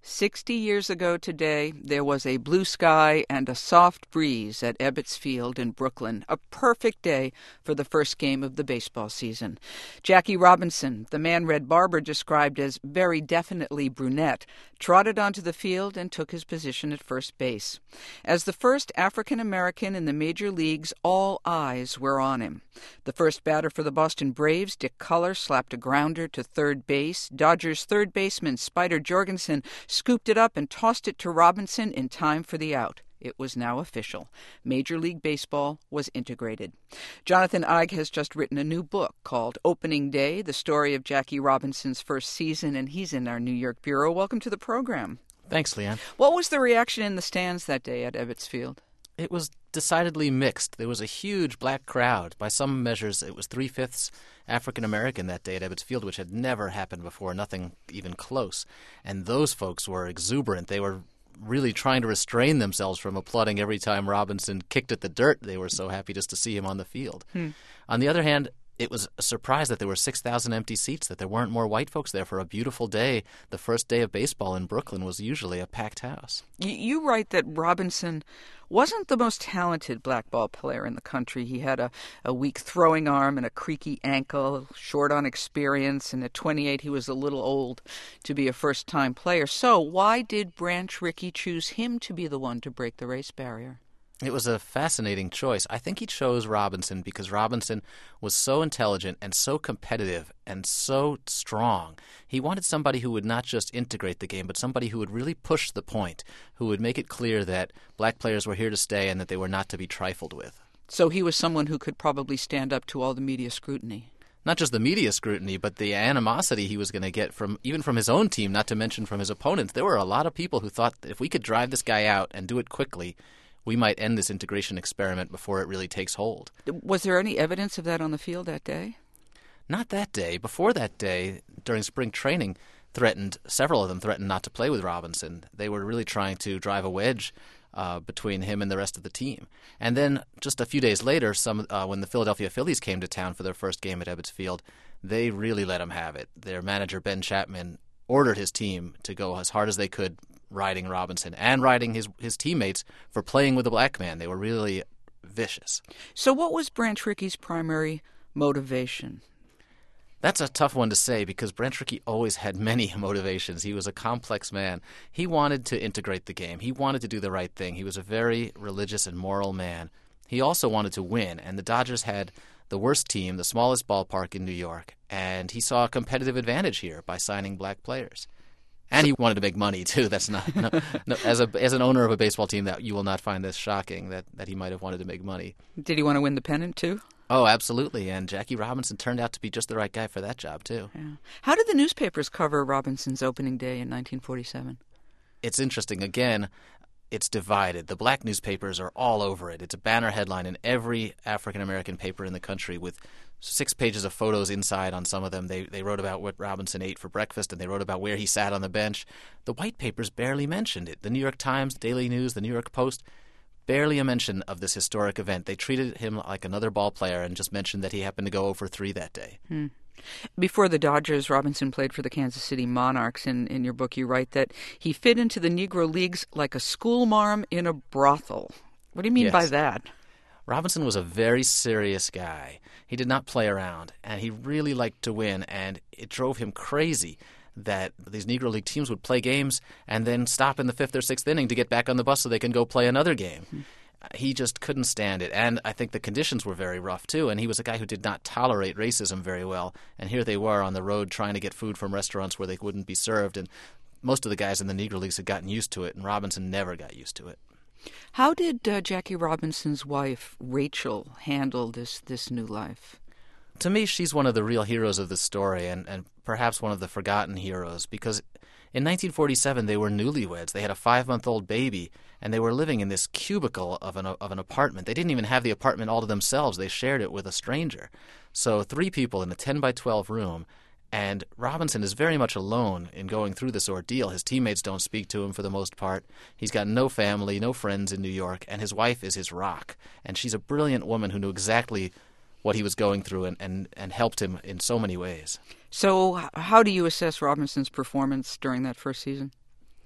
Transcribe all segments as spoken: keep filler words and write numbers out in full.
Sixty years ago today, there was a blue sky and a soft breeze at Ebbets Field in Brooklyn, a perfect day for the first game of the baseball season. Jackie Robinson, the man Red Barber described as very definitely brunette, trotted onto the field and took his position at first base. As the first African-American in the major leagues, all eyes were on him. The first batter for the Boston Braves, Dick Culler, slapped a grounder to third base. Dodgers third baseman Spider Jorgensen scooped it up and tossed it to Robinson in time for the out. It was now official. Major League Baseball was integrated. Jonathan Eig has just written a new book called Opening Day, the story of Jackie Robinson's first season, and he's in our New York bureau. Welcome to the program. Thanks, Leanne. What was the reaction in the stands that day at Ebbets Field? It was decidedly mixed. There was a huge black crowd. By some measures, it was three-fifths African-American that day at Ebbets Field, which had never happened before, nothing even close. And those folks were exuberant. They were really trying to restrain themselves from applauding every time Robinson kicked at the dirt. They were so happy just to see him on the field. Hmm. On the other hand, it was a surprise that there were six thousand empty seats, that there weren't more white folks there for a beautiful day. The first day of baseball in Brooklyn was usually a packed house. You write that Robinson wasn't the most talented black ball player in the country. He had a, a weak throwing arm and a creaky ankle, short on experience, and at twenty-eight he was a little old to be a first-time player. So why did Branch Rickey choose him to be the one to break the race barrier? It was a fascinating choice. I think he chose Robinson because Robinson was so intelligent and so competitive and so strong. He wanted somebody who would not just integrate the game, but somebody who would really push the point, who would make it clear that black players were here to stay and that they were not to be trifled with. So he was someone who could probably stand up to all the media scrutiny. Not just the media scrutiny, but the animosity he was going to get from even from his own team, not to mention from his opponents. There were a lot of people who thought that if we could drive this guy out and do it quickly, we might end this integration experiment before it really takes hold. Was there any evidence of that on the field that day? Not that day. Before that day, during spring training, threatened several of them threatened not to play with Robinson. They were really trying to drive a wedge uh, between him and the rest of the team. And then just a few days later, some uh, when the Philadelphia Phillies came to town for their first game at Ebbets Field, they really let him have it. Their manager, Ben Chapman, ordered his team to go as hard as they could riding Robinson and riding his his teammates for playing with a black man. They were really vicious. So what was Branch Rickey's primary motivation? That's a tough one to say because Branch Rickey always had many motivations. He was a complex man. He wanted to integrate the game. He wanted to do the right thing. He was a very religious and moral man. He also wanted to win, and the Dodgers had the worst team, the smallest ballpark in New York, and he saw a competitive advantage here by signing black players. And he wanted to make money too. That's not no, no, as a as an owner of a baseball team, that you will not find this shocking that, that he might have wanted to make money. Did he want to win the pennant too? Oh, absolutely. And Jackie Robinson turned out to be just the right guy for that job too. Yeah. How did the newspapers cover Robinson's opening day in nineteen forty-seven? It's interesting. Again, it's divided. The black newspapers are all over it. It's a banner headline in every African-American paper in the country with six pages of photos inside on some of them. They they wrote about what Robinson ate for breakfast, and they wrote about where he sat on the bench. The white papers barely mentioned it. The New York Times, Daily News, the New York Post, barely a mention of this historic event. They treated him like another ball player and just mentioned that he happened to go oh for three that day. Hmm. Before the Dodgers, Robinson played for the Kansas City Monarchs. In, in your book, you write that he fit into the Negro Leagues like a schoolmarm in a brothel. What do you mean yes. by that? Robinson was a very serious guy. He did not play around, and he really liked to win, and it drove him crazy that these Negro League teams would play games and then stop in the fifth or sixth inning to get back on the bus so they can go play another game. Mm-hmm. He just couldn't stand it, and I think the conditions were very rough, too, and he was a guy who did not tolerate racism very well, and here they were on the road trying to get food from restaurants where they wouldn't be served, and most of the guys in the Negro Leagues had gotten used to it, and Robinson never got used to it. How did uh, Jackie Robinson's wife, Rachel, handle this, this new life? To me, she's one of the real heroes of the story, and, and perhaps one of the forgotten heroes, because in nineteen forty-seven, they were newlyweds. They had a five-month-old baby, and they were living in this cubicle of an of an apartment. They didn't even have the apartment all to themselves. They shared it with a stranger. So three people in a ten by twelve room, and Robinson is very much alone in going through this ordeal. His teammates don't speak to him for the most part. He's got no family, no friends in New York, and his wife is his rock. And she's a brilliant woman who knew exactly what he was going through and, and, and helped him in so many ways. So how do you assess Robinson's performance during that first season?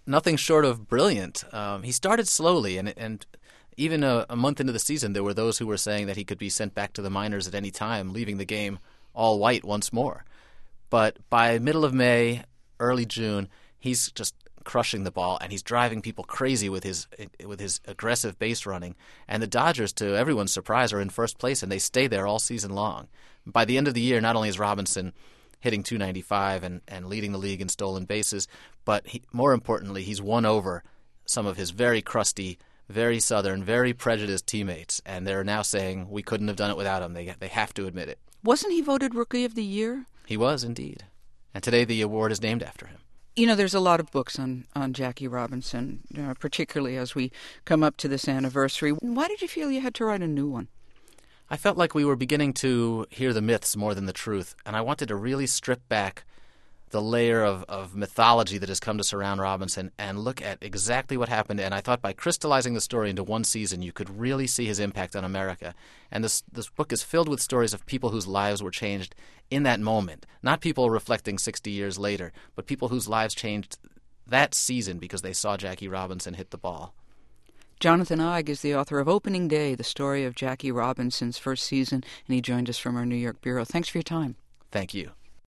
nothing short of brilliant. Um, he started slowly, and and even a, a month into the season, there were those who were saying that he could be sent back to the minors at any time, leaving the game all white once more. But by middle of May, early June, he's just crushing the ball, and he's driving people crazy with his with his aggressive base running. And the Dodgers, to everyone's surprise, are in first place, and they stay there all season long. By the end of the year, not only is Robinson hitting two ninety-five and, and leading the league in stolen bases, but he, more importantly, he's won over some of his very crusty, very Southern, very prejudiced teammates, and they're now saying we couldn't have done it without him. They they have to admit it. Wasn't he voted Rookie of the Year? He was, indeed. And today the award is named after him. You know, there's a lot of books on, on Jackie Robinson, uh, particularly as we come up to this anniversary. Why did you feel you had to write a new one? I felt like we were beginning to hear the myths more than the truth, and I wanted to really strip back the layer of, of mythology that has come to surround Robinson and look at exactly what happened. And I thought by crystallizing the story into one season, you could really see his impact on America. And this this book is filled with stories of people whose lives were changed in that moment. Not people reflecting sixty years later, but people whose lives changed that season because they saw Jackie Robinson hit the ball. Jonathan Eig is the author of Opening Day, the story of Jackie Robinson's first season, and he joined us from our New York bureau. Thanks for your time. Thank you.